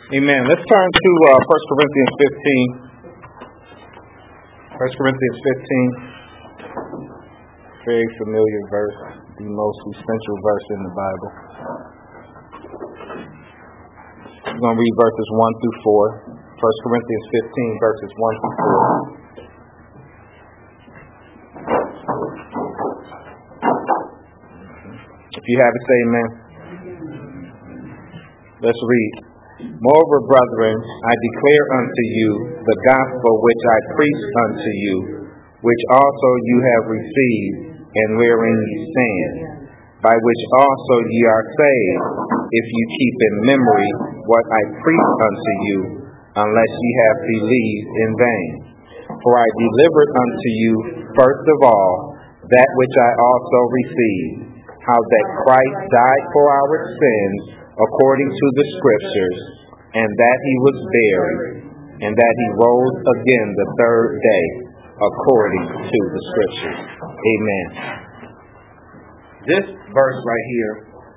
Amen. Let's turn to 1 Corinthians 15. 1 Corinthians 15. Very familiar verse. The most essential verse in the Bible. We're going to read verses 1 through 4. 1 Corinthians 15, verses 1 through 4. If you have it, say amen. Let's read. Moreover, brethren, I declare unto you the gospel which I preached unto you, which also you have received, and wherein ye stand, by which also ye are saved, if you keep in memory what I preached unto you, unless ye have believed in vain. For I delivered unto you first of all that which I also received, how that Christ died for our sins according to the Scriptures, and that he was buried, and that he rose again the third day according to the Scriptures. Amen. This verse right here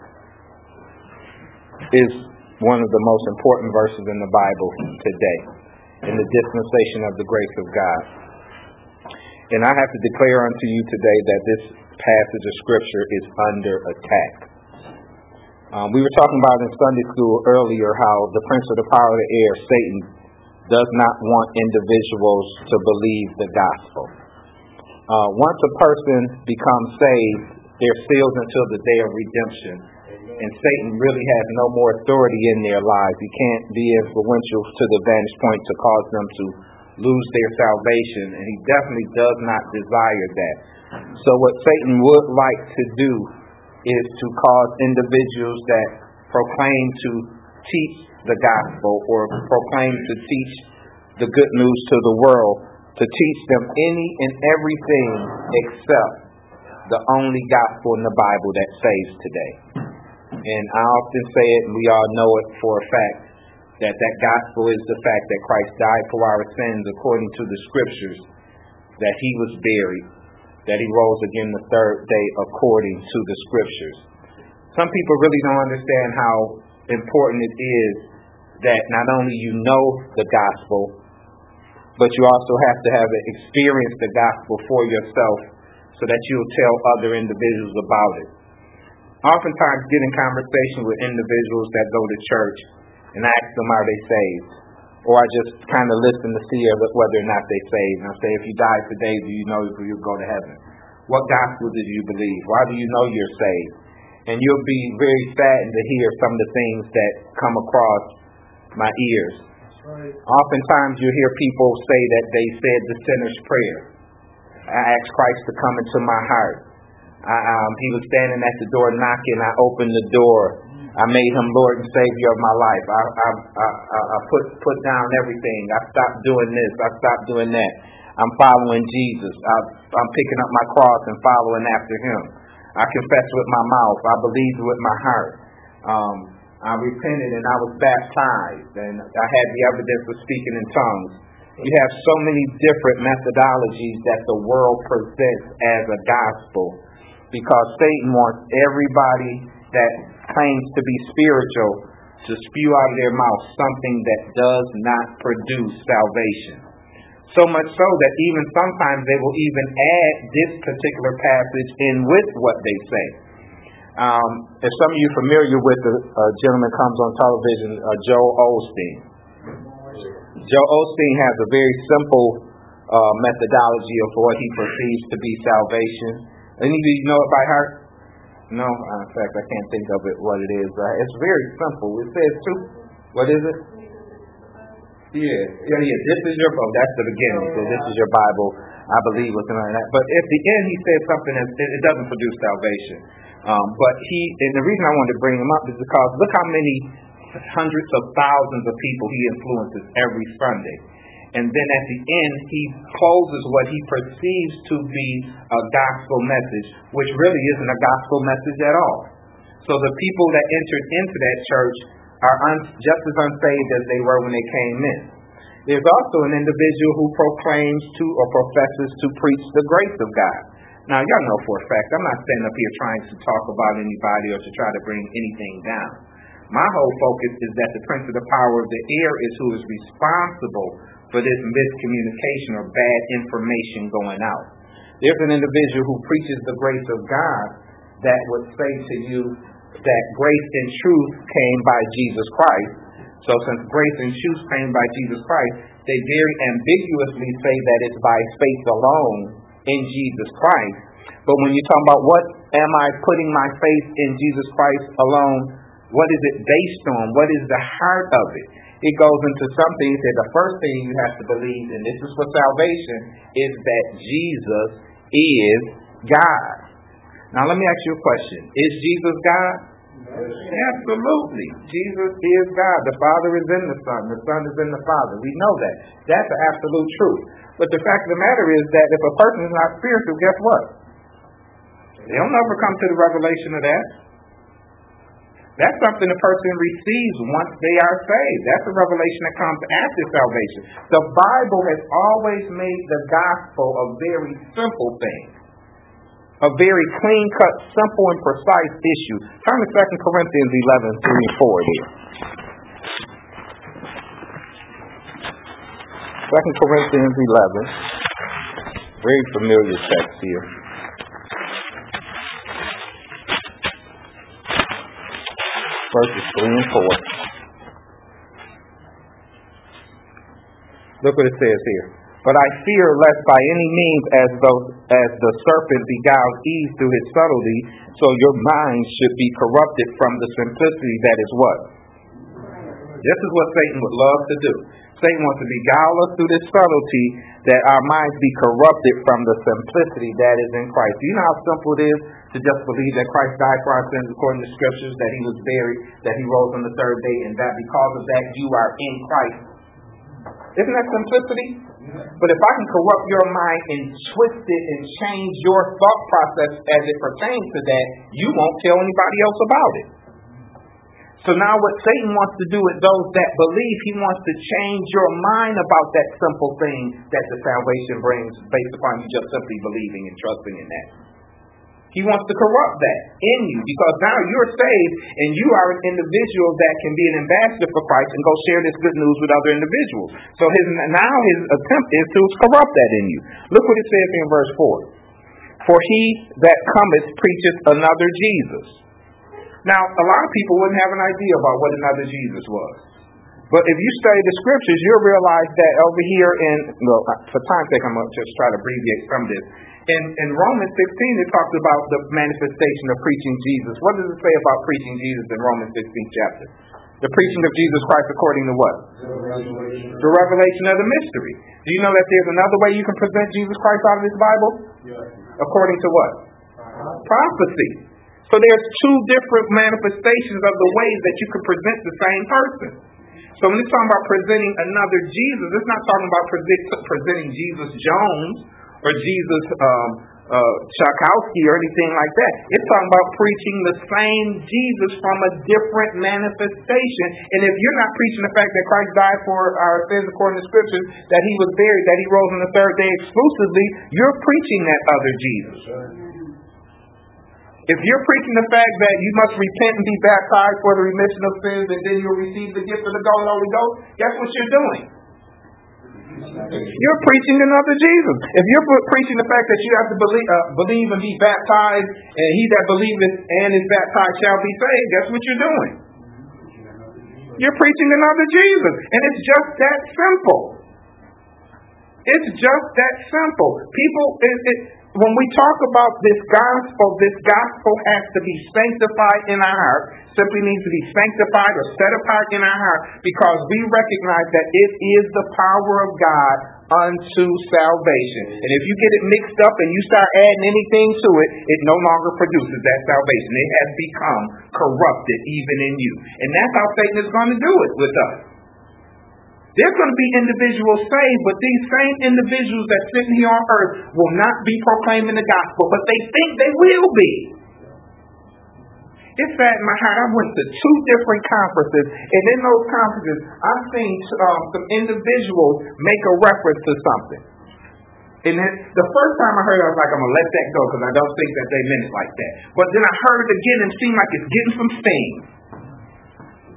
is one of the most important verses in the Bible today, in the dispensation of the grace of God. And I have to declare unto you today that this passage of Scripture is under attack. We were talking about in Sunday school earlier how the prince of the power of the air, Satan, does not want individuals to believe the gospel. Once a person becomes saved, they're sealed until the day of redemption. And Satan really has no more authority in their lives. He can't be influential to the vantage point to cause them to lose their salvation. And he definitely does not desire that. So what Satan would like to do is to cause individuals that proclaim to teach the gospel or proclaim to teach the good news to the world, to teach them any and everything except the only gospel in the Bible that saves today. And I often say it, and we all know it for a fact, that that gospel is the fact that Christ died for our sins according to the Scriptures, that he was buried, that he rose again the third day according to the Scriptures. Some people really don't understand how important it is that not only you know the gospel, but you also have to have experienced the gospel for yourself so that you'll tell other individuals about it. Oftentimes get in conversation with individuals that go to church and ask them, are they saved? Or I just kind of listen to see whether or not they're saved. And I say, if you die today, do you know if you'll go to heaven? What gospel did you believe? Why do you know you're saved? And you'll be very saddened to hear some of the things that come across my ears. Right. Oftentimes you'll hear people say that they said the sinner's prayer. I asked Christ to come into my heart. He was standing at the door knocking. I opened the door. I made him Lord and Savior of my life. I put down everything. I stopped doing this. I stopped doing that. I'm following Jesus. I'm picking up my cross and following after him. I confess with my mouth. I believed with my heart. I repented and I was baptized. And I had the evidence of speaking in tongues. You have so many different methodologies that the world presents as a gospel, because Satan wants everybody that claims to be spiritual to spew out of their mouth something that does not produce salvation. So much so that even sometimes they will even add this particular passage in with what they say. If some of you are familiar with a gentleman comes on television, Joel Osteen. Joel Osteen has a very simple methodology of what he perceives to be salvation. Any of you know it by heart? No, in fact, I can't think of it what it is. It's very simple. It says what is it? Yeah. This is your book. That's the beginning. So this is your Bible. I believe what's in that. But at the end, he says something that it doesn't produce salvation. And the reason I wanted to bring him up is because look how many hundreds of thousands of people he influences every Sunday. And then at the end, he closes what he perceives to be a gospel message, which really isn't a gospel message at all. So the people that entered into that church are just as unsaved as they were when they came in. There's also an individual who proclaims to or professes to preach the grace of God. Now, y'all know for a fact, I'm not standing up here trying to talk about anybody or to try to bring anything down. My whole focus is that the prince of the power of the air is who is responsible for this miscommunication or bad information going out. There's an individual who preaches the grace of God that would say to you that grace and truth came by Jesus Christ. So since grace and truth came by Jesus Christ, they very ambiguously say that it's by faith alone in Jesus Christ. But when you talk about what am I putting my faith in Jesus Christ alone, what is it based on? What is the heart of it? It goes into something that the first thing you have to believe, and this is for salvation, is that Jesus is God. Now let me ask you a question. Is Jesus God? Absolutely. Jesus is God. The Father is in the Son. The Son is in the Father. We know that. That's the absolute truth. But the fact of the matter is that if a person is not spiritual, guess what? They'll never come to the revelation of that. That's something a person receives once they are saved. That's a revelation that comes after salvation. The Bible has always made the gospel a very simple thing. A very clean-cut, simple, and precise issue. Turn to 2 Corinthians 11, 3 and 4 here. 2 Corinthians 11. Very familiar text here. Verses 3 and 4. Look what it says here. But I fear lest by any means as the serpent beguiled Eve through his subtlety, so your minds should be corrupted from the simplicity that is what? This is what Satan would love to do. Satan wants to beguile us through this subtlety that our minds be corrupted from the simplicity that is in Christ. Do you know how simple it is to just believe that Christ died for our sins according to the scriptures, that he was buried, that he rose on the third day, and that because of that you are in Christ? Isn't that simplicity? But if I can corrupt your mind and twist it and change your thought process as it pertains to that, you won't tell anybody else about it. So now what Satan wants to do with those that believe, he wants to change your mind about that simple thing that the salvation brings based upon you just simply believing and trusting in that. He wants to corrupt that in you because now you're saved and you are an individual that can be an ambassador for Christ and go share this good news with other individuals. So his attempt is to corrupt that in you. Look what it says in verse 4. For he that cometh preacheth another Jesus. Now, a lot of people wouldn't have an idea about what another Jesus was. But if you study the scriptures, you'll realize that over here for time's sake, I'm going to just try to abbreviate some of this. In Romans 16, it talks about the manifestation of preaching Jesus. What does it say about preaching Jesus in Romans 16th chapter? The preaching of Jesus Christ according to what? The revelation of the mystery. Do you know that there's another way you can present Jesus Christ out of this Bible? Yes. According to what? Prophecy. So there's two different manifestations of the ways that you can present the same person. So when it's talking about presenting another Jesus, it's not talking about presenting Jesus Jones or Jesus Chakowski or anything like that. It's talking about preaching the same Jesus from a different manifestation. And if you're not preaching the fact that Christ died for our sins according to scriptures, that he was buried, that he rose on the third day exclusively, you're preaching that other Jesus. If you're preaching the fact that you must repent and be baptized for the remission of sins and then you'll receive the gift of the Holy Ghost, guess what you're doing? You're preaching another Jesus. If you're preaching the fact that you have to believe and be baptized, and he that believeth and is baptized shall be saved, guess what you're doing? You're preaching another Jesus. And it's just that simple. It's just that simple. People, when we talk about this gospel has to be sanctified in our heart. Simply needs to be sanctified or set apart in our heart because we recognize that it is the power of God unto salvation. And if you get it mixed up and you start adding anything to it, it no longer produces that salvation. It has become corrupted even in you. And that's how Satan is going to do it with us. There's going to be individuals saved, but these same individuals that sitting here on earth will not be proclaiming the gospel, but they think they will be. It's sad in my heart. I went to 2 different conferences, and in those conferences, I've seen some individuals make a reference to something. And then the first time I heard it, I was like, I'm going to let that go because I don't think that they meant it like that. But then I heard it again and it seemed like it's getting some steam.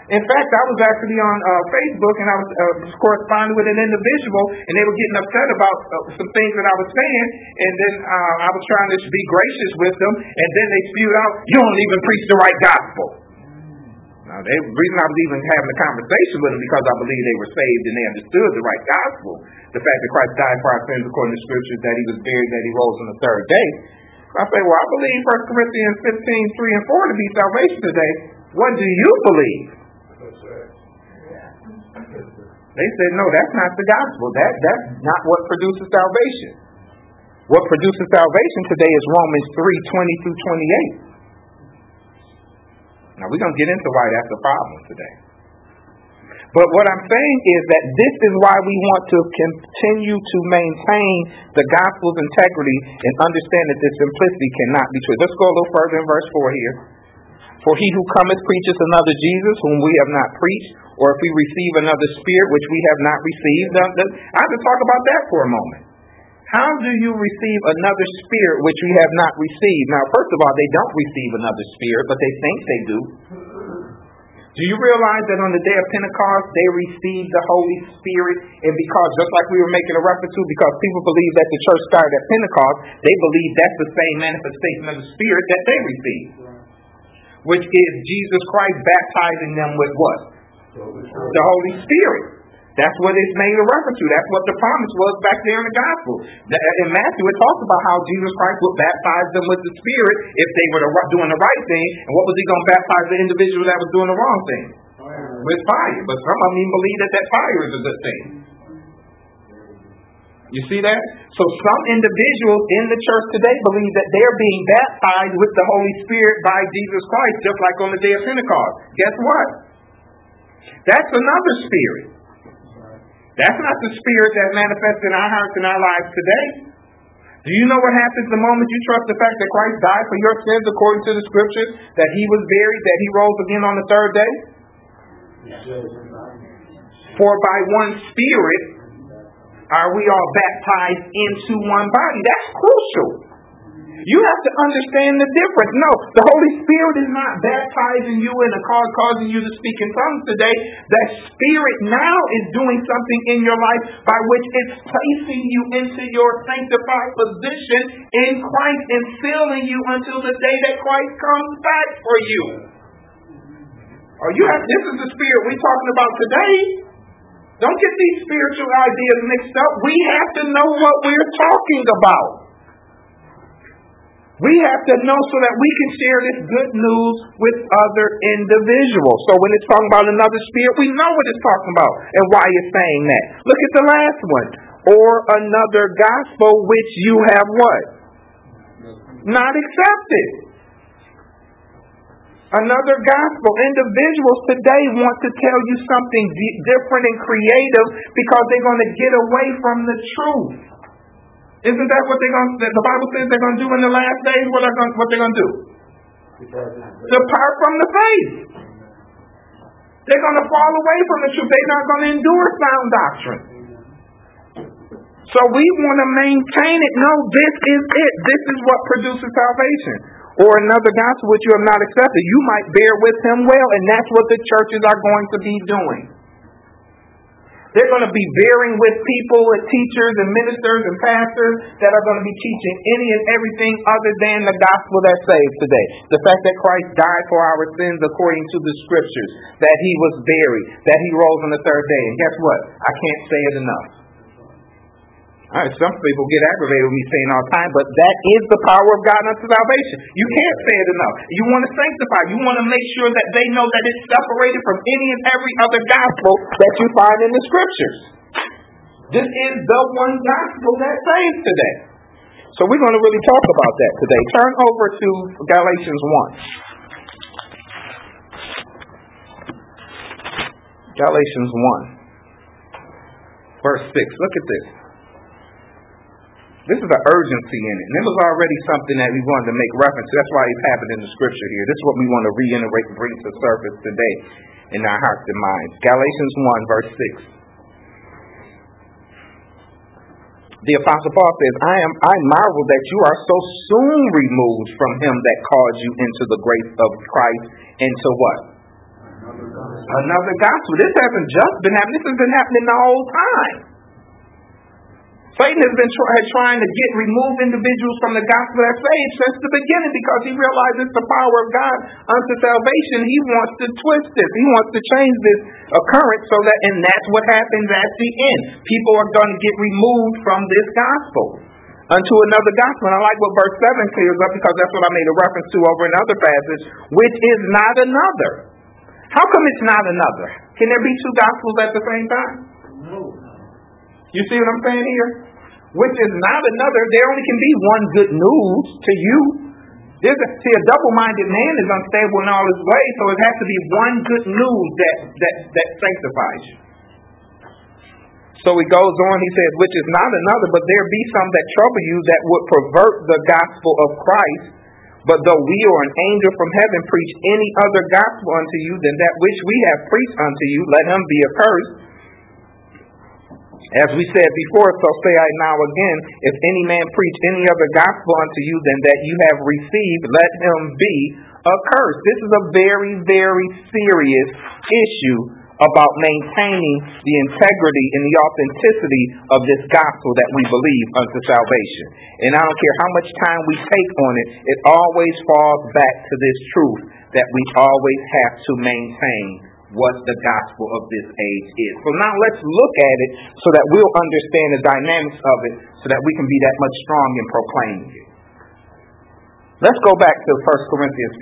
In fact, I was actually on Facebook, and I was corresponding with an individual, and they were getting upset about some things that I was saying, and then I was trying to be gracious with them, and then they spewed out, "You don't even preach the right gospel." Now, the reason I was even having a conversation with them because I believe they were saved and they understood the right gospel. The fact that Christ died for our sins according to Scriptures, that he was buried, that he rose on the third day. I say, well, I believe 1 Corinthians 15:3-4 to be salvation today. What do you believe? They said, no, that's not the gospel. That's not what produces salvation. What produces salvation today is Romans 3:20-28. Now, we're going to get into why that's a problem today. But what I'm saying is that this is why we want to continue to maintain the gospel's integrity and understand that this simplicity cannot be true. Let's go a little further in verse 4 here. For he who cometh preacheth another Jesus, whom we have not preached, or if we receive another spirit which we have not received. I have to talk about that for a moment. How do you receive another spirit which we have not received? Now, first of all, they don't receive another spirit, but they think they do. Do you realize that on the day of Pentecost, they received the Holy Spirit? And because, just like we were making a reference to, because people believe that the church started at Pentecost, they believe that's the same manifestation of the Spirit that they received. Which is Jesus Christ baptizing them with what? The Holy Spirit. That's what it's made a reference to. That's what the promise was back there in the gospel. In Matthew, it talks about how Jesus Christ would baptize them with the Spirit if they were doing the right thing. And what was he going to baptize the individual that was doing the wrong thing? With fire. But some of them even believe that fire is a good thing. You see that? So some individuals in the church today believe that they're being baptized with the Holy Spirit by Jesus Christ, just like on the day of Pentecost. Guess what? That's another spirit. That's not the spirit that manifests in our hearts and our lives today. Do you know what happens the moment you trust the fact that Christ died for your sins according to the Scriptures, that he was buried, that he rose again on the third day? For by one Spirit are we all baptized into one body. That's crucial. You have to understand the difference. No, the Holy Spirit is not baptizing you and causing you to speak in tongues today. That Spirit now is doing something in your life by which it's placing you into your sanctified position in Christ and sealing you until the day that Christ comes back for you. This is the Spirit we're talking about today. Don't get these spiritual ideas mixed up. We have to know what we're talking about. We have to know so that we can share this good news with other individuals. So when it's talking about another spirit, we know what it's talking about and why it's saying that. Look at the last one. Or another gospel which you have what? Not accepted. Another gospel. Individuals today want to tell you something different and creative because they're going to get away from the truth. Isn't that what the Bible says they're going to do in the last days? What they're going to do? Depart from the faith. They're going to fall away from the truth. They're not going to endure sound doctrine. So we want to maintain it. No, this is it. This is what produces salvation. Or another gospel which you have not accepted. You might bear with him well, and that's what the churches are going to be doing. They're going to be bearing with people and teachers and ministers and pastors that are going to be teaching any and everything other than the gospel that saves today. The fact that Christ died for our sins according to the Scriptures, that he was buried, that he rose on the third day. And guess what? I can't say it enough. All right, some people get aggravated with me saying all the time, but that is the power of God unto salvation. You can't say it enough. You want to sanctify. You want to make sure that they know that it's separated from any and every other gospel that you find in the Scriptures. This is the one gospel that saves today. So we're going to really talk about that today. Turn over to Galatians 1. Galatians 1. Verse 6. Look at this. This is an urgency in it. And it was already something that we wanted to make reference to. That's why it's happened in the Scripture here. This is what we want to reiterate and bring to the surface today in our hearts and minds. Galatians 1, verse 6. The Apostle Paul says, I marvel that you are so soon removed from him that called you into the grace of Christ into what? Another gospel. This hasn't just been happening. This has been happening the whole time. Satan has been trying to remove individuals from the gospel that saved since the beginning because he realizes the power of God unto salvation. He wants to twist this. He wants to change this occurrence and that's what happens at the end. People are going to get removed from this gospel unto another gospel. And I like what verse 7 clears up because that's what I made a reference to over in another passage, which is not another. How come it's not another? Can there be two gospels at the same time? No. You see what I'm saying here? Which is not another. There only can be one good news to you. A double-minded man is unstable in all his ways, so it has to be one good news that sanctifies you. So he goes on, he says, which is not another, but there be some that trouble you that would pervert the gospel of Christ. But though we or an angel from heaven preach any other gospel unto you than that which we have preached unto you, let him be accursed. As we said before, so say I now again, if any man preach any other gospel unto you than that you have received, let him be accursed. This is a very, very serious issue about maintaining the integrity and the authenticity of this gospel that we believe unto salvation. And I don't care how much time we take on it, it always falls back to this truth that we always have to maintain what the gospel of this age is. So now let's look at it so that we'll understand the dynamics of it so that we can be that much strong in proclaiming it. Let's go back to 1 Corinthians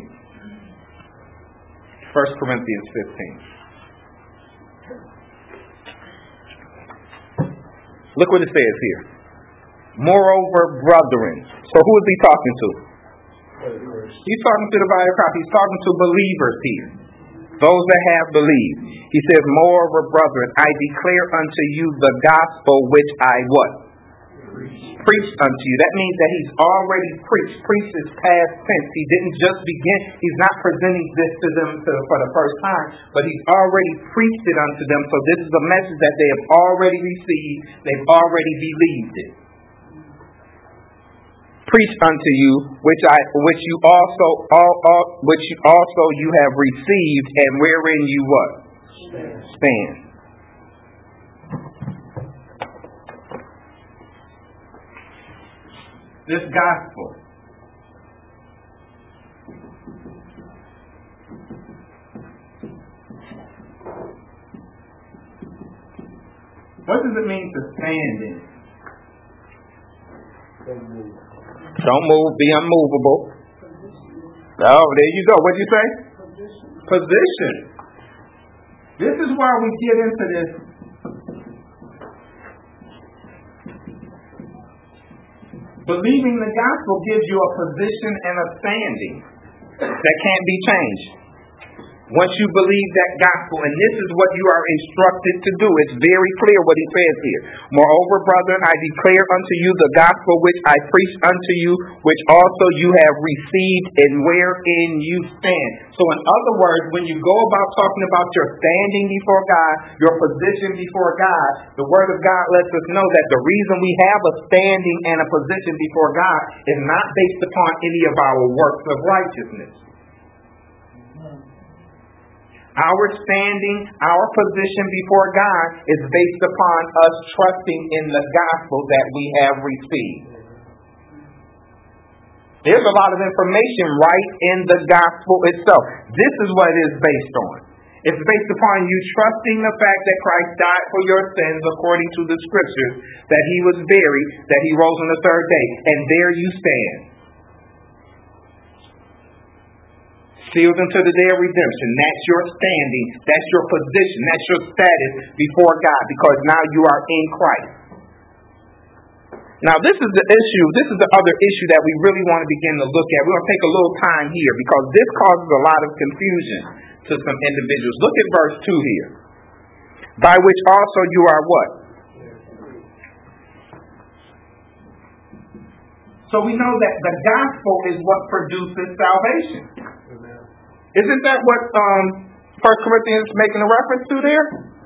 15. 1 Corinthians 15. Look what it says here. Moreover, brethren. So who is he talking to? He's talking to the body of Christ. He's talking to believers here. Those that have believed. He says, moreover, brethren, I declare unto you the gospel which I what? Preached unto you. That means that he's already preached. Preached is past tense. He didn't just begin. He's not presenting this to them for the first time, but he's already preached it unto them. So this is a message that they have already received. They've already believed it. Preached unto you, which you also you have received, and wherein you what? Stand. This gospel what does it mean to stand in? Don't move, be unmovable. Oh, there you go. What'd you say? Position. This is why we get into this. Believing the gospel gives you a position and a standing that can't be changed. Once you believe that gospel, and this is what you are instructed to do. It's very clear what he says here. Moreover, brethren, I declare unto you the gospel which I preach unto you, which also you have received, and wherein you stand. So in other words, when you go about talking about your standing before God, your position before God, the word of God lets us know that the reason we have a standing and a position before God is not based upon any of our works of righteousness. Our standing, our position before God is based upon us trusting in the gospel that we have received. There's a lot of information right in the gospel itself. This is what it is based on. It's based upon you trusting the fact that Christ died for your sins according to the scriptures, that he was buried, that he rose on the third day, and there you stand. Sealed unto the day of redemption. That's your standing. That's your position. That's your status before God, because now you are in Christ. Now this is the issue. This is the other issue that we really want to begin to look at. We're going to take a little time here because this causes a lot of confusion to some individuals. Look at verse 2 here. By which also you are what? So we know that the gospel is what produces salvation. Isn't that what 1 Corinthians is making a reference to there?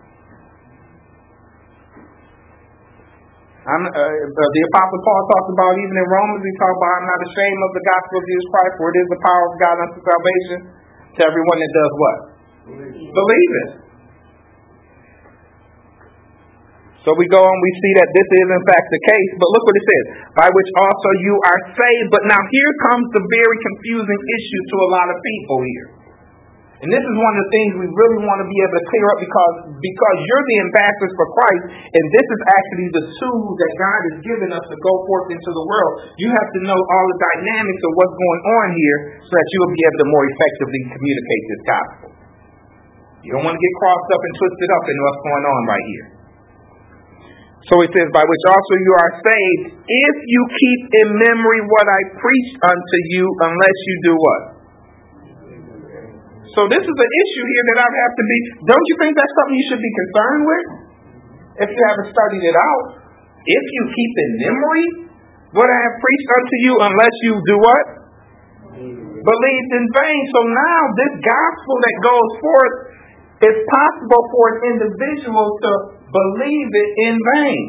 The Apostle Paul talks about, even in Romans, he talks about, I'm not ashamed of the gospel of Jesus Christ, for it is the power of God unto salvation to everyone that does what? Believe it. So we go on, we see that this is in fact the case, but look what it says, by which also you are saved. But now here comes the very confusing issue to a lot of people here. And this is one of the things we really want to be able to clear up because you're the ambassadors for Christ, and this is actually the tool that God has given us to go forth into the world. You have to know all the dynamics of what's going on here so that you will be able to more effectively communicate this gospel. You don't want to get crossed up and twisted up in what's going on right here. So it says, by which also you are saved, if you keep in memory what I preached unto you, unless you do what? So this is an issue here that I have to be, don't you think that's something you should be concerned with? If you haven't studied it out. If you keep in memory what I have preached unto you, unless you do what? Believed in vain. So now this gospel that goes forth, it's possible for an individual to believe it in vain.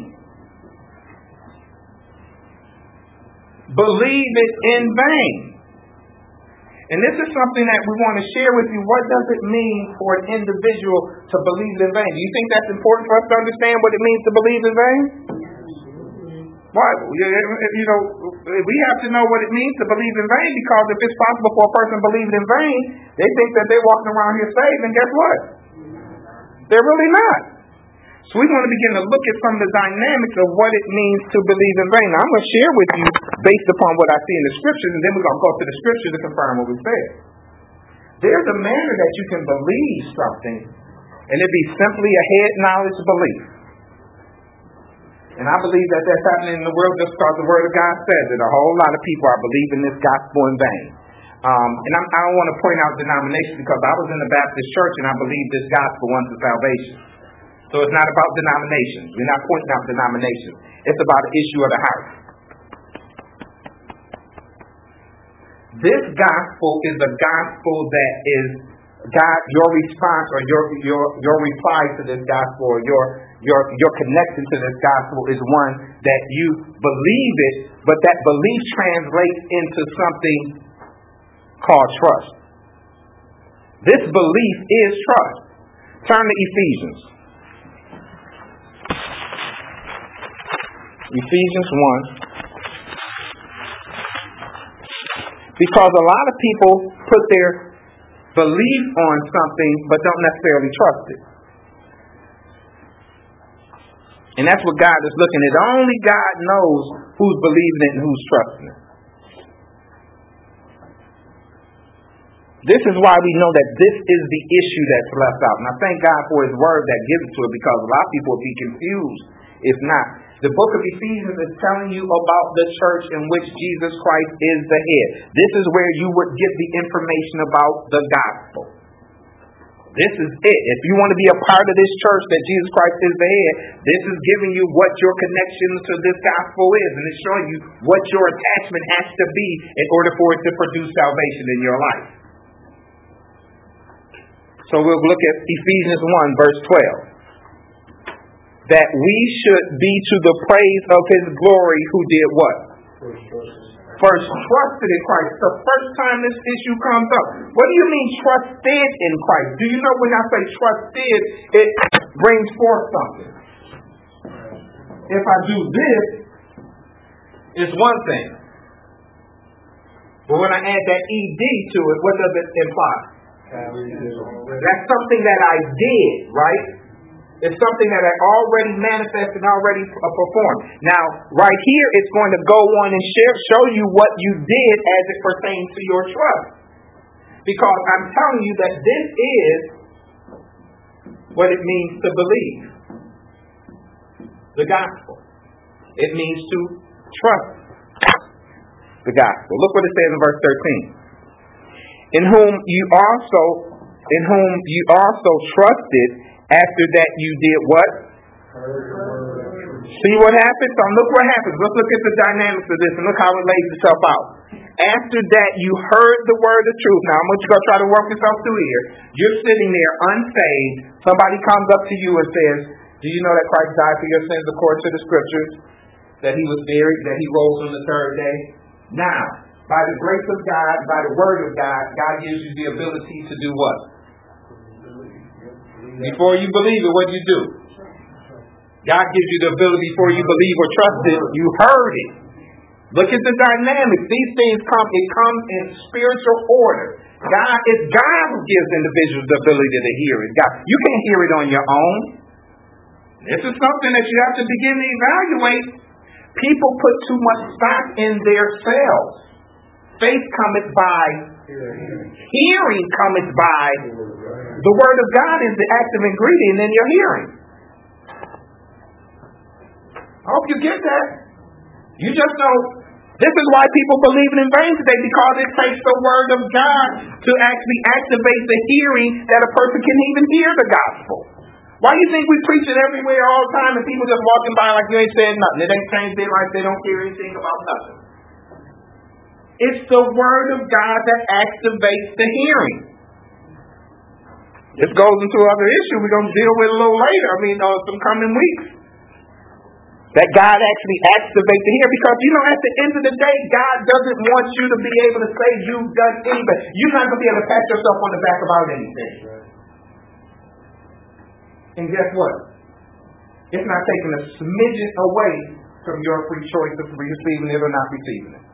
Believe it in vain. And this is something that we want to share with you. What does it mean for an individual to believe in vain? Do you think that's important for us to understand what it means to believe in vain? Why? We have to know what it means to believe in vain, because if it's possible for a person to believe in vain, they think that they're walking around here saved, and guess what? They're really not. So we want to begin to look at some of the dynamics of what it means to believe in vain. Now, I'm going to share with you based upon what I see in the scriptures, and then we're going to go to the scriptures to confirm what we said. There's a manner that you can believe something, and it be simply a head knowledge belief. And I believe that that's happening in the world just because the Word of God says it. A whole lot of people are believing this gospel in vain. And I don't want to point out denominations, because I was in the Baptist church and I believe this gospel unto salvation. So it's not about denominations. We're not pointing out denominations. It's about the issue of the house. This gospel is a gospel that is God, your response or your reply to this gospel, or your connection to this gospel is one that you believe it, but that belief translates into something called trust. This belief is trust. Turn to Ephesians. Ephesians 1. Because a lot of people put their belief on something but don't necessarily trust it. And that's what God is looking at. Only God knows who's believing it and who's trusting it. This is why we know that this is the issue that's left out. And I thank God for His Word that gives it to it, because a lot of people will be confused if not. The book of Ephesians is telling you about the church in which Jesus Christ is the head. This is where you would get the information about the gospel. This is it. If you want to be a part of this church that Jesus Christ is the head, this is giving you what your connection to this gospel is, and it's showing you what your attachment has to be in order for it to produce salvation in your life. So we'll look at Ephesians 1, verse 12. That we should be to the praise of His glory, who did what? First trusted in Christ. The first time this issue comes up. What do you mean trusted in Christ? Do you know when I say trusted, it brings forth something? If I do this, it's one thing. But when I add that ED to it, what does it imply? That's something that I did, right? It's something that I already manifested and already performed. Now, right here, it's going to go on and show you what you did as it pertains to your trust. Because I'm telling you that this is what it means to believe. The gospel. It means to trust the gospel. Look what it says in verse 13. In whom you also trusted. After that you did what? See what happens? So look what happens. Let's look at the dynamics of this and look how it lays itself out. After that you heard the word of truth. Now I'm going to go try to work yourself through here. You're sitting there unsaved. Somebody comes up to you and says, do you know that Christ died for your sins according to the scriptures? That He was buried, that He rose on the third day? Now, by the grace of God, by the word of God, God gives you the ability to do what? Before you believe it, what do you do? God gives you the ability before you believe or trust it. You heard it. Look at the dynamics. These things come in spiritual order. It's God who gives individuals the ability to hear it. God, you can't hear it on your own. This is something that you have to begin to evaluate. People put too much stock in their selves. Faith cometh by hearing cometh by the word of God is the active ingredient in your hearing. I hope you get that. You just know this is why people believe in vain today, because it takes the word of God to actually activate the hearing that a person can even hear the gospel. Why do you think we preach it everywhere all the time and people just walking by like you ain't saying nothing? It ain't changed their life. They don't hear anything about nothing. It's the word of God that activates the hearing. This goes into another issue we're going to deal with a little later. Some coming weeks. That God actually activates the hearing. Because, at the end of the day, God doesn't want you to be able to say you've done anything. You're not going to be able to pat yourself on the back about anything. And guess what? It's not taking a smidgen away from your free choice of receiving it or not receiving it.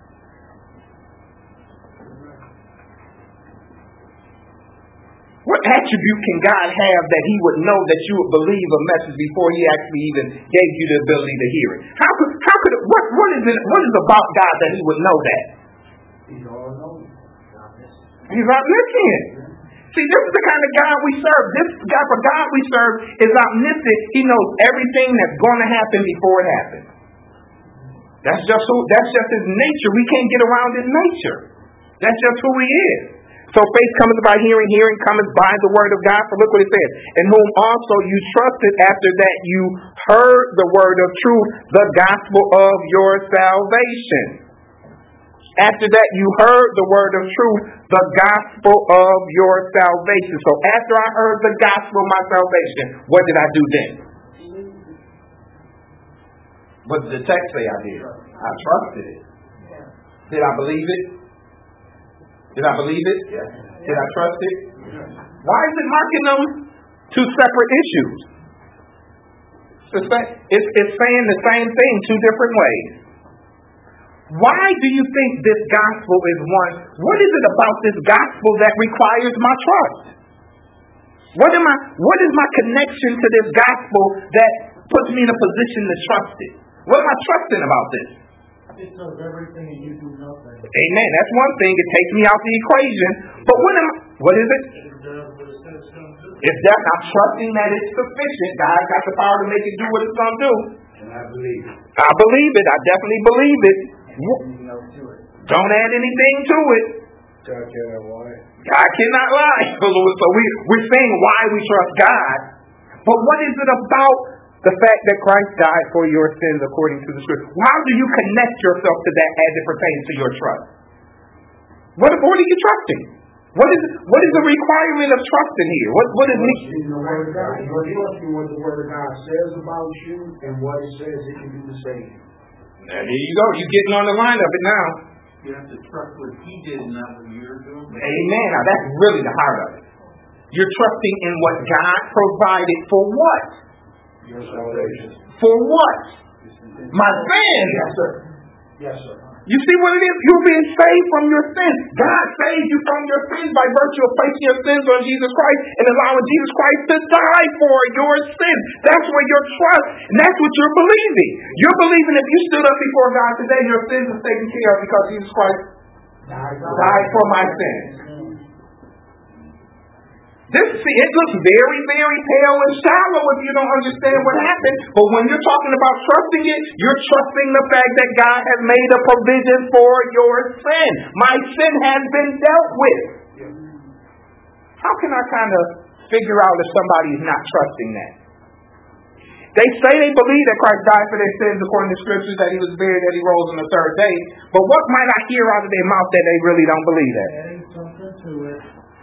What attribute can God have that he would know that you would believe a message before he actually even gave you the ability to hear it? What is about God that he would know that? He's all knowing. He's omniscient. See, this is the kind of God we serve. The God we serve is omniscient. He knows everything that's going to happen before it happens. That's just his nature. We can't get around his nature. That's just who he is. So faith cometh by hearing, hearing cometh by the word of God. So look what it says. In whom also you trusted after that you heard the word of truth, the gospel of your salvation. After that you heard the word of truth, the gospel of your salvation. So after I heard the gospel of my salvation, what did I do then? What did the text say I did? I trusted it. Did I believe it? Did I believe it? Yes. Did I trust it? Yes. Why is it marking them two separate issues? It's saying the same thing two different ways. Why do you think this gospel is one? What is it about this gospel that requires my trust? What is my connection to this gospel that puts me in a position to trust it? What am I trusting about this? It does everything and you do nothing. Amen. That's one thing. It takes me out the equation. But what is it? It's that I'm trusting that it's sufficient. God got the power to make it do what it's going to do. And I believe it. I believe it. I definitely believe it. Don't add anything to it. God cannot lie. God cannot lie. So we're saying why we trust God. But what is it about the fact that Christ died for your sins according to the Scripture? How do you connect yourself to that as it pertains to your trust? What are you trusting? What is the requirement of trusting here? What is it? The word of God. You're trusting what the word of God says about you and what it says it can do the same. There you go. You're getting on the line of it now. You have to trust what he did and not what you're doing. Amen. Now that's really the heart of it. You're trusting in what God provided for what? Your salvation. For what? My sins. Yes, sir. Yes, sir. You see what it is? You're being saved from your sins. God saved you from your sins by virtue of placing your sins on Jesus Christ and allowing Jesus Christ to die for your sins. That's where your trust, and that's what you're believing. You're believing if you stood up before God today, your sins are taken care of because Jesus Christ died for my sins. It looks very, very pale and shallow if you don't understand what happened. But when you're talking about trusting it, you're trusting the fact that God has made a provision for your sin. My sin has been dealt with. How can I kind of figure out if somebody is not trusting that? They say they believe that Christ died for their sins according to Scriptures, that he was buried, that he rose on the third day. But what might I hear out of their mouth that they really don't believe that? Adding something to it.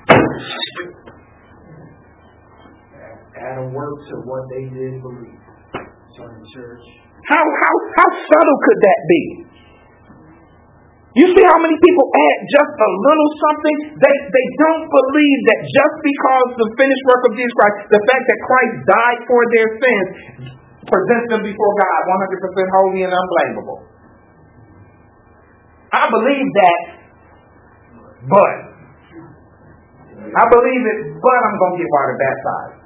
Add a word to what they did believe. Join the church. How subtle could that be? You see how many people add just a little something? They don't believe that just because the finished work of Jesus Christ, the fact that Christ died for their sins, presents them before God 100% holy and unblameable. I believe that, but I believe it, but I'm going to get water baptized.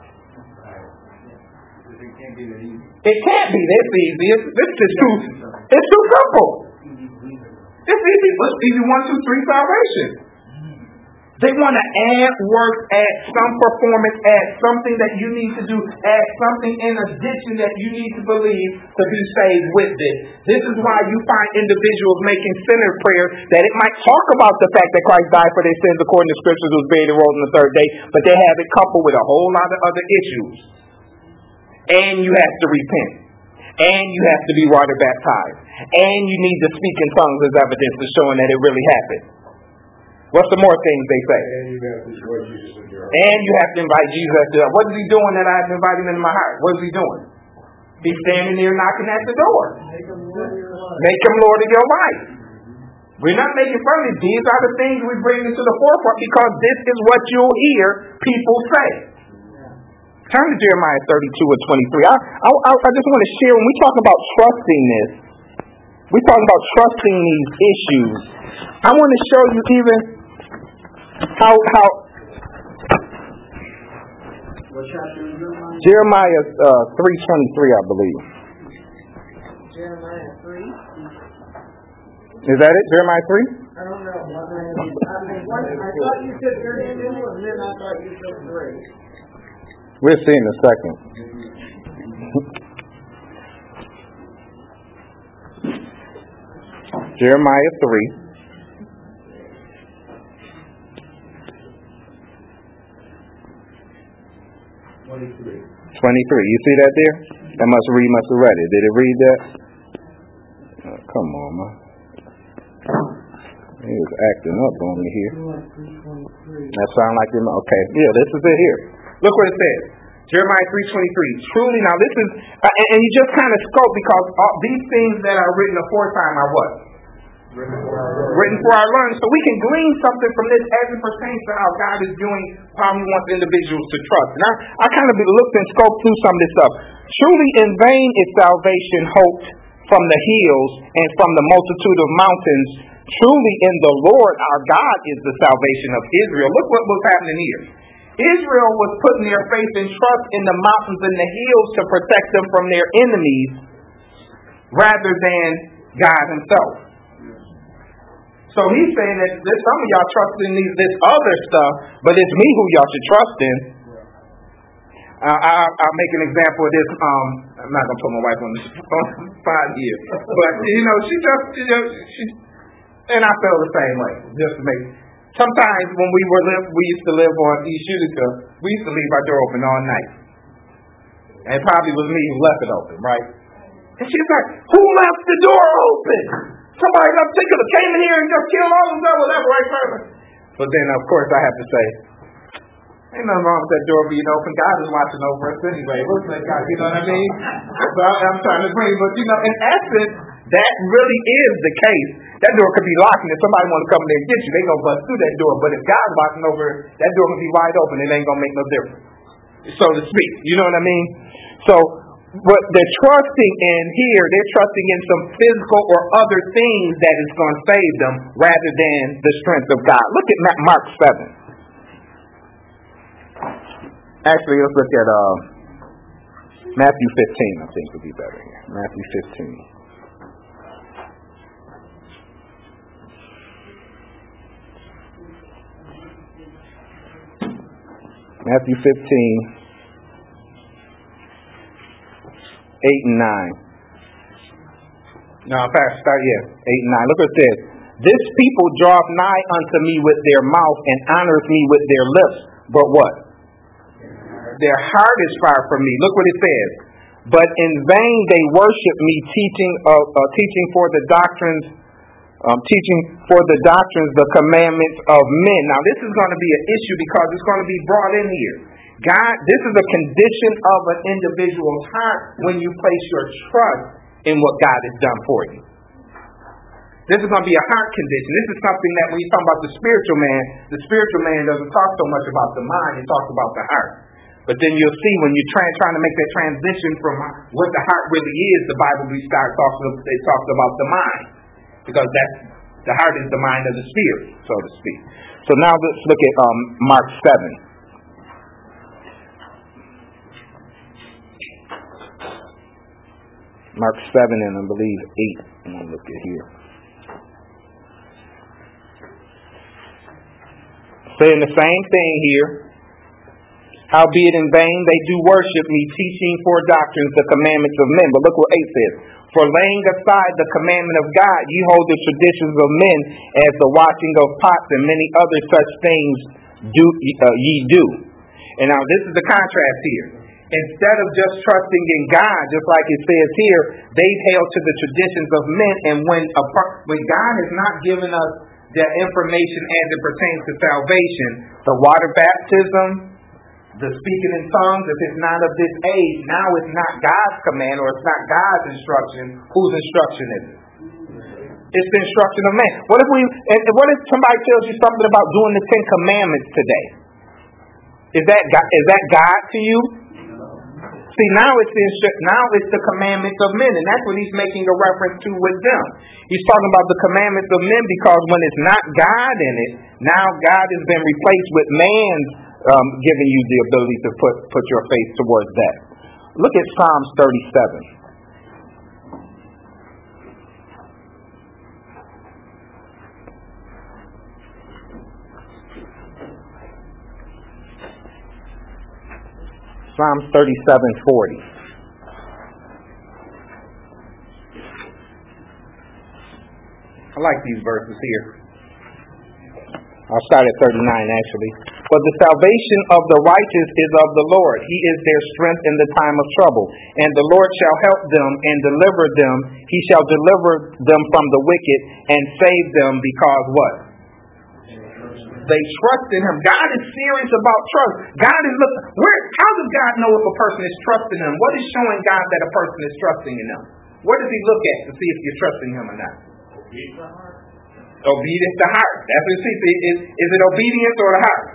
It can't be that easy. It can't be this easy. It's too simple. It's easy. It's easy 1, 2, 3 salvation. They want to add work, add some performance, add something that you need to do, add something in addition that you need to believe to be saved with this. This is why you find individuals making sinner prayers that it might talk about the fact that Christ died for their sins according to Scriptures, was buried and rose on the third day, but they have it coupled with a whole lot of other issues. And you have to repent. And you have to be water baptized. And you need to speak in tongues as evidence to showing that it really happened. What's the more things they say? And you have to invite Jesus to that. What is he doing that I have invited him into my heart? What is he doing? He's standing there knocking at the door. Make him Lord of your life. We're not making fun of it. These are the things we bring into the forefront because this is what you'll hear people say. Turn to Jeremiah 32 and 23. I just want to share, when we talk about trusting this, we talk about trusting these issues. I want to show you even how What chapter is Jeremiah? Jeremiah 3:23, I believe. Jeremiah 3. Is that it? Jeremiah 3? I don't know. I thought you said 32, and then I thought you said 3. We'll see in a second. Jeremiah 3. You see that there? That must have read it. Did it read that? Oh, come on, man. He was acting up on me here. That sound like him. Okay, yeah, this is it here. Look what it says. Jeremiah 3:23. Truly, now this is, and you just kind of scope because these things that are written aforetime are what? Written for our learning. So we can glean something from this as it pertains to how God is doing, how he wants individuals to trust. And I kind of looked and scoped through some of this stuff. Truly in vain is salvation hoped from the hills and from the multitude of mountains. Truly in the Lord our God is the salvation of Israel. Look what was happening here. Israel was putting their faith and trust in the mountains and the hills to protect them from their enemies rather than God himself. So he's saying that some of y'all trust in this other stuff, but it's me who y'all should trust in. I'll make an example of this. I'm not going to put my wife on the spot here. But, she and I feel the same way. Just to make. Sometimes when we used to live on East Utica, we used to leave our door open all night. And it probably was me who left it open, right? And she's like, who left the door open? Somebody came in here and just killed all of them, whatever, right, further. But then, of course, I have to say, ain't nothing wrong with that door being open. God is watching over us anyway. Listen at God, you know what I mean? So I'm trying to bring, but in essence, that really is the case. That door could be locked, and if somebody want to come in there and get you, they gonna bust through that door. But if God's watching over, that door can be wide open. It ain't gonna make no difference, so to speak. You know what I mean? So what they're trusting in here, they're trusting in some physical or other things that is going to save them rather than the strength of God. Look at Mark 7. Actually, let's look at Matthew 15. I think would be better here. Matthew 15. Matthew 15, 8 and 9. No, Pastor, start 8 and 9. Look what it says. This people draweth nigh unto me with their mouth and honors me with their lips. But what? Their heart is far from me. Look what it says. But in vain they worship me, teaching for the doctrines, the commandments of men. Now this is going to be an issue because it's going to be brought in here. God, this is a condition of an individual's heart when you place your trust in what God has done for you. This is going to be a heart condition. This is something that when you talk about the spiritual man doesn't talk so much about the mind, it talks about the heart. But then you'll see when you're trying to make that transition from what the heart really is, the Bible talks about the mind. Because the heart is the mind of the spirit, so to speak. So now let's look at Mark 7. Mark 7 and I believe 8. I'm going to look at here. Saying the same thing here. Howbeit in vain they do worship me, teaching for doctrines the commandments of men. But look what 8 says. For laying aside the commandment of God, ye hold the traditions of men as the washing of pots and many other such things ye do. And now this is the contrast here. Instead of just trusting in God, just like it says here, they've held to the traditions of men. And when God has not given us the information as it pertains to salvation, the water baptism, the speaking in tongues, if it's not of this age, now it's not God's command or it's not God's instruction. Whose instruction is it? It's the instruction of man. What if somebody tells you something about doing the 10 Commandments today? Is that God to you? See, now it's the commandments of men, and that's what he's making a reference to with them. He's talking about the commandments of men because when it's not God in it, now God has been replaced with man's giving you the ability to put your faith towards that. Look at Psalms 37. Psalms 37:40. I like these verses here. I'll start at 39 actually. For the salvation of the righteous is of the Lord. He is their strength in the time of trouble. And the Lord shall help them and deliver them. He shall deliver them from the wicked and save them because what? They trust in him. God is serious about trust. God is looking. How does God know if a person is trusting him? What is showing God that a person is trusting in him? What does he look at to see if you're trusting him or not? Obedience to heart. That's what he sees. Is it obedience or the heart?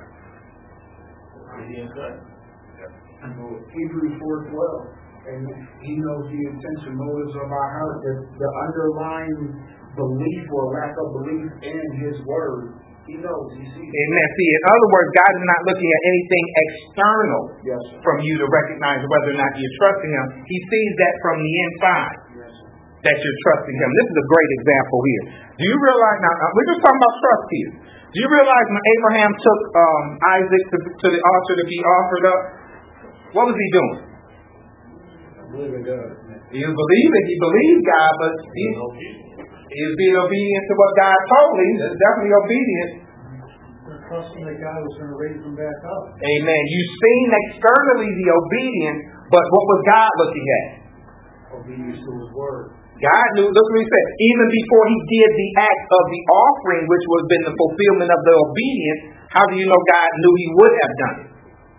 Hebrews 4:12. And he knows the intents and motives of our heart. The underlying belief or lack of belief in his word. He knows. He sees. Amen. See, in other words, God is not looking at anything external from you to recognize whether or not you're trusting him. He sees that from the inside, that you're trusting him. This is a great example here. Do you realize, now, we're just talking about trust here. Do you realize when Abraham took Isaac to the altar to be offered up, what was he doing? He was believing. He believed God, but he was being obedient to what God told him. That's definitely obedience. Trusting that God was going to raise him back up. Amen. You've seen externally the obedience, but what was God looking at? Obedience to his word. God knew, look what he said, even before he did the act of the offering, which was been the fulfillment of the obedience, how do you know God knew he would have done it?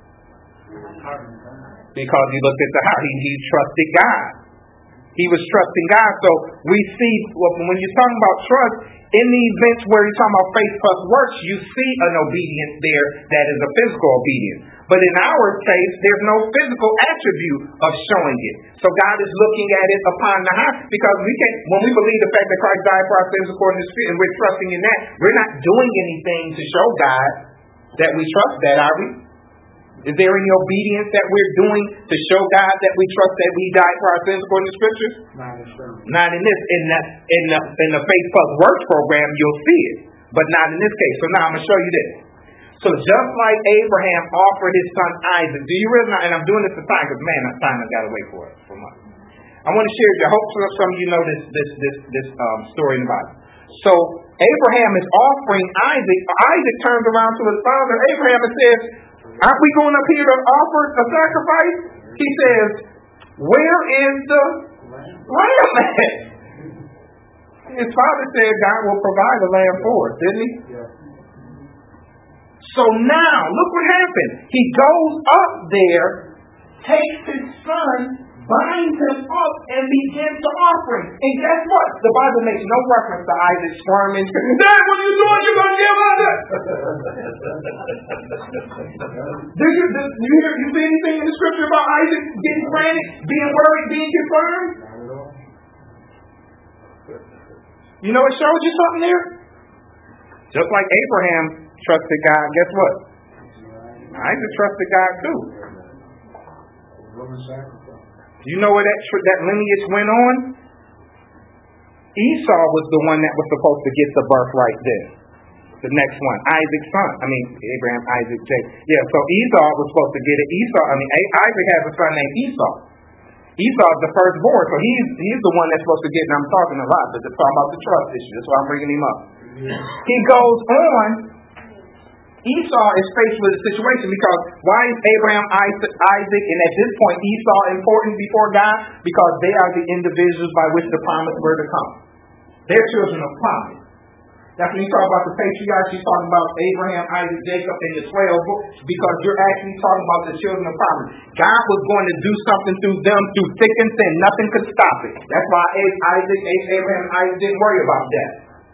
Because he looked at the heart. He trusted God. He was trusting God. So we see, when you're talking about trust, in the events where you're talking about faith plus works, you see an obedience there that is a physical obedience. But in our case, there's no physical attribute of showing it. So God is looking at it upon the heart, because when we believe the fact that Christ died for our sins according to the Spirit, and we're trusting in that, we're not doing anything to show God that we trust that, are we? Is there any obedience that we're doing to show God that we trust that he died for our sins according to Scriptures? Not in this. In the Faith Plus Works program, you'll see it, but not in this case. So now I'm going to show you this. So just like Abraham offered his son Isaac, do you realize, and I'm doing this for time because time has got away from us. I want to share with you. I hope some of you know this story in the Bible. So Abraham is offering Isaac. Isaac turns around to his father Abraham and says, "Aren't we going up here to offer a sacrifice?" He says, "Where is the lamb at?" His father said God will provide a lamb for us, didn't he? Yeah. So now, look what happened. He goes up there, takes his son, binds him up and begins to offer him. And guess what? The Bible makes no reference to Isaac squirming. Dad, what are you doing? You're going to give us it. You see anything in the scripture about Isaac getting frantic, being worried, being concerned? You know, it shows you something there. Just like Abraham trusted God, guess what? Isaac trusted God too. Do you know where that lineage went on? Esau was the one that was supposed to get the birthright then. The next one, Isaac's son. Abraham, Isaac, Jacob. Yeah, so Esau was supposed to get it. Isaac has a son named Esau. Esau is the firstborn, so he's the one that's supposed to get it. And I'm talking a lot, but it's talking about the trust issue. That's why I'm bringing him up. He goes on. Esau is faced with a situation because why is Abraham, Isaac, and at this point Esau important before God? Because they are the individuals by which the promise were to come. They're children of promise. That's when you talk about the patriarchs, you're talking about Abraham, Isaac, Jacob, and the 12 books, because you're actually talking about the children of promise. God was going to do something through them through thick and thin. Nothing could stop it. That's why Abraham, Isaac didn't worry about that.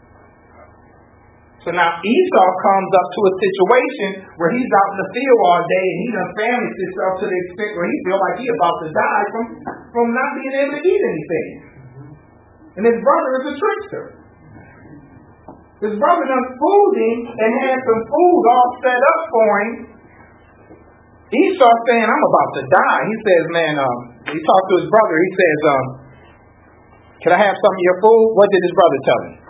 So now Esau comes up to a situation where he's out in the field all day and he done famished himself to the extent where he feels like he's about to die from not being able to eat anything. And his brother is a trickster. His brother done fooled him and had some food all set up for him. Esau saying, I'm about to die. He says, he talked to his brother. He says, can I have some of your food? What did his brother tell him?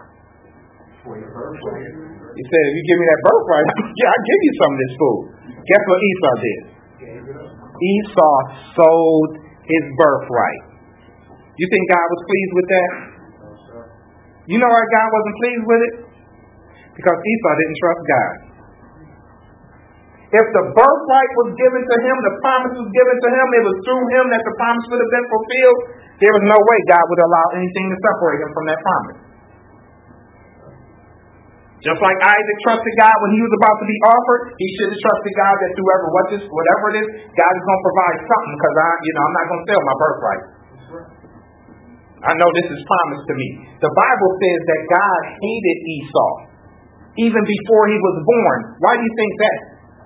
He said, if you give me that birthright, I'll give you some of this food. Guess what Esau did? Esau sold his birthright. You think God was pleased with that? You know why God wasn't pleased with it? Because Esau didn't trust God. If the birthright was given to him, the promise was given to him, it was through him that the promise would have been fulfilled, there was no way God would allow anything to separate him from that promise. Just like Isaac trusted God when he was about to be offered, he should have trusted God that whatever it is, God is going to provide something because I'm not going to sell my birthright. I know this is promised to me. The Bible says that God hated Esau even before he was born. Why do you think that?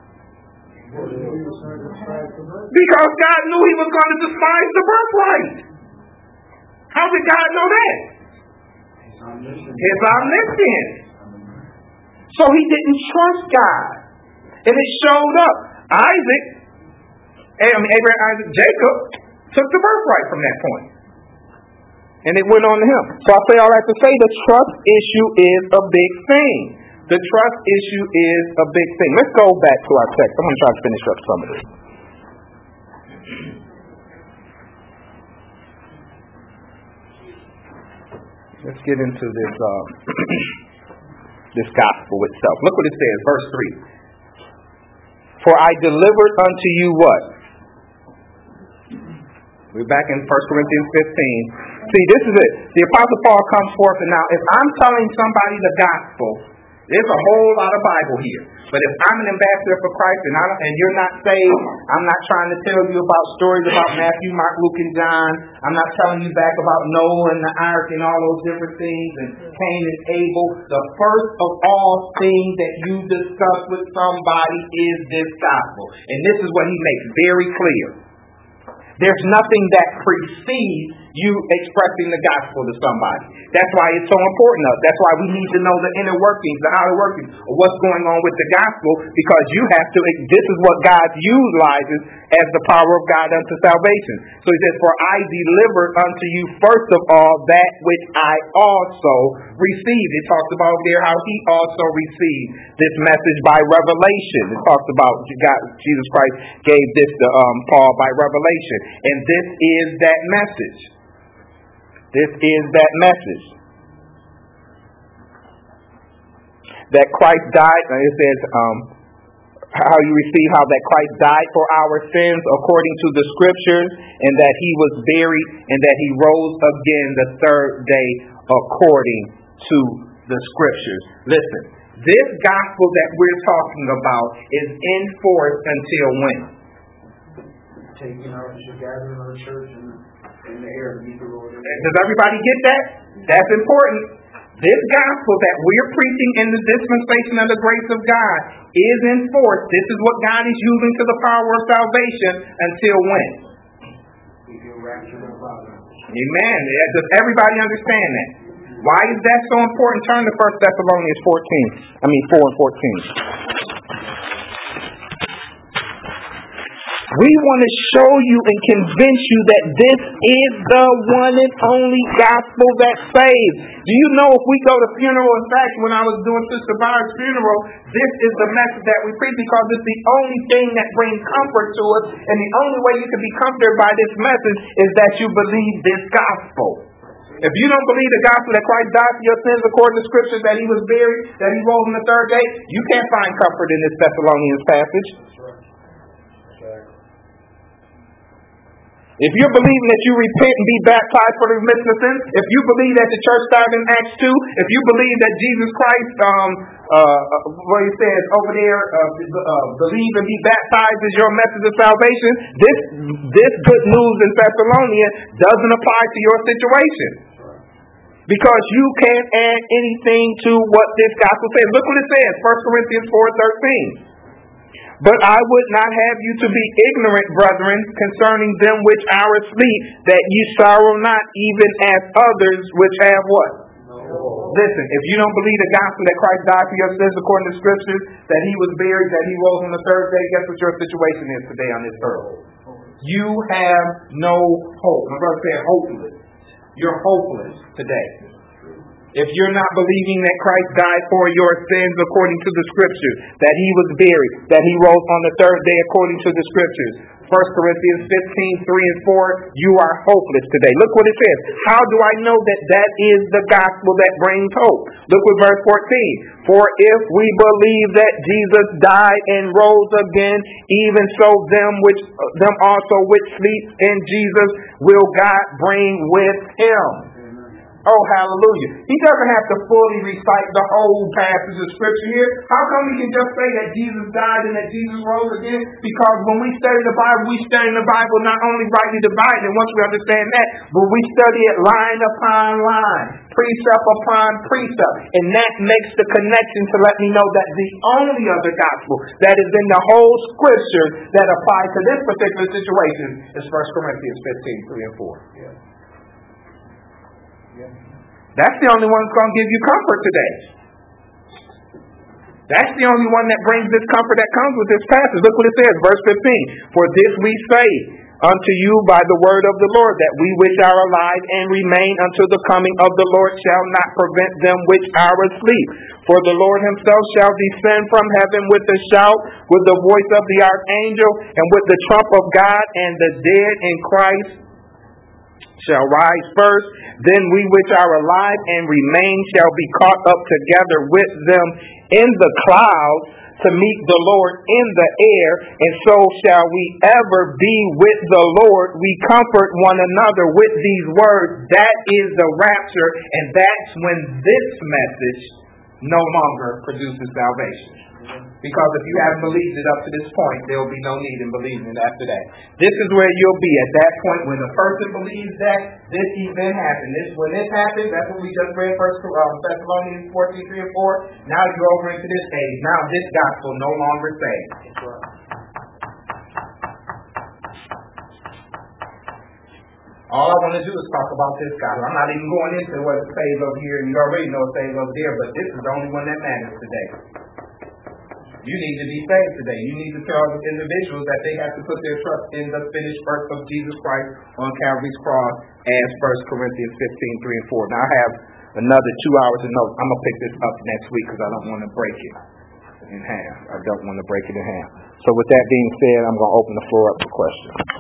Because God knew he was going to despise the birthright. How did God know that? His omniscience. So he didn't trust God. And it showed up. Abraham, Isaac, Jacob took the birthright from that point. And it went on to him. So I say all that to say the trust issue is a big thing. The trust issue is a big thing. Let's go back to our text. I'm going to try to finish up some of this. Let's get into this this gospel itself. Look what it says, verse 3. For I delivered unto you what? We're back in 1 Corinthians 15. See, this is it. The Apostle Paul comes forth, and now if I'm telling somebody the gospel, there's a whole lot of Bible here. But if I'm an ambassador for Christ and you're not saved, I'm not trying to tell you about stories about Matthew, Mark, Luke, and John. I'm not telling you back about Noah and the ark and all those different things and Cain and Abel. The first of all things that you discuss with somebody is this gospel. And this is what he makes very clear. There's nothing that precedes you expressing the gospel to somebody. That's why it's so important to us. That's why we need to know the inner workings, the outer workings of what's going on with the gospel, because you have to, this is what God utilizes as the power of God unto salvation. So he says, for I delivered unto you first of all that which I also received. It talks about there how he also received this message by revelation. It talks about Jesus Christ gave this to Paul by revelation. And this is that message. This is that message. That Christ died, it says, how you receive how that Christ died for our sins according to the scriptures, and that he was buried, and that he rose again the third day according to the scriptures. Listen, this gospel that we're talking about is in force until when? Taking out, you should gather in our church and In the air to meet the Lord. Does everybody get that? That's important. This gospel that we're preaching in the dispensation of the grace of God is enforced. This is what God is using to the power of salvation until when? We feel raptured up out of it. Amen. Does everybody understand that? Why is that so important? Turn to 1 Thessalonians 4 and 14. We want to show you and convince you that this is the one and only gospel that saves. Do you know if we go to funeral, in fact, when I was doing Sister Barr's funeral, this is the message that we preach because it's the only thing that brings comfort to us, and the only way you can be comforted by this message is that you believe this gospel. If you don't believe the gospel that Christ died for your sins according to Scripture, that he was buried, that he rose on the third day, you can't find comfort in this Thessalonians passage. If you're believing that you repent and be baptized for the remission of sins, if you believe that the church died in Acts 2, if you believe that Jesus Christ, what he says over there, believe and be baptized is your message of salvation, this good news in Thessalonia doesn't apply to your situation. Because you can't add anything to what this gospel says. Look what it says, 1 Corinthians 4:13. But I would not have you to be ignorant, brethren, concerning them which are asleep, that ye sorrow not, even as others which have what? No. Listen, if you don't believe the gospel that Christ died for your sins according to Scriptures, that he was buried, that he rose on the third day, guess what your situation is today on this earth? You have no hope. My brother said hopeless. You're hopeless today. If you're not believing that Christ died for your sins according to the Scriptures, that he was buried, that he rose on the third day according to the Scriptures, 1 Corinthians 15:3 and 4, you are hopeless today. Look what it says. How do I know that that is the gospel that brings hope? Look at verse 14. For if we believe that Jesus died and rose again, even so them also which sleep in Jesus will God bring with him. Oh, hallelujah. He doesn't have to fully recite the whole passage of Scripture here. How come he can just say that Jesus died and that Jesus rose again? Because when we study the Bible not only rightly divided, and once we understand that, but we study it line upon line, precept upon precept. And that makes the connection to let me know that the only other gospel that is in the whole Scripture that applies to this particular situation is 1 Corinthians 15:3 and 4. Yeah. That's the only one that's going to give you comfort today. That's the only one that brings this comfort that comes with this passage. Look what it says, verse 15. For this we say unto you by the word of the Lord, that we which are alive and remain until the coming of the Lord shall not prevent them which are asleep. For the Lord himself shall descend from heaven with a shout, with the voice of the archangel, and with the trump of God, and the dead in Christ shall rise first. Then we which are alive and remain shall be caught up together with them in the clouds to meet the Lord in the air, and so shall we ever be with the Lord. We comfort one another with these words. That is the rapture, and that's when this message no longer produces salvation. Because if you haven't believed it up to this point, there will be no need in believing it after that. This is where you'll be at that point when the person believes that this event happened. When this happens, that's what we just read, 1 Thessalonians 14:3 and 4. Now you're over into this age. Now this gospel no longer saves. All I want to do is talk about this gospel. I'm not even going into what it says over here, and you already know it says over there, but this is the only one that matters today. You need to be saved today. You need to tell individuals that they have to put their trust in the finished work of Jesus Christ on Calvary's cross, as 1 Corinthians 15:3 and 4. Now I have another 2 hours of notes. I'm going to pick this up next week because I don't want to break it in half. I don't want to break it in half. So with that being said, I'm going to open the floor up for questions.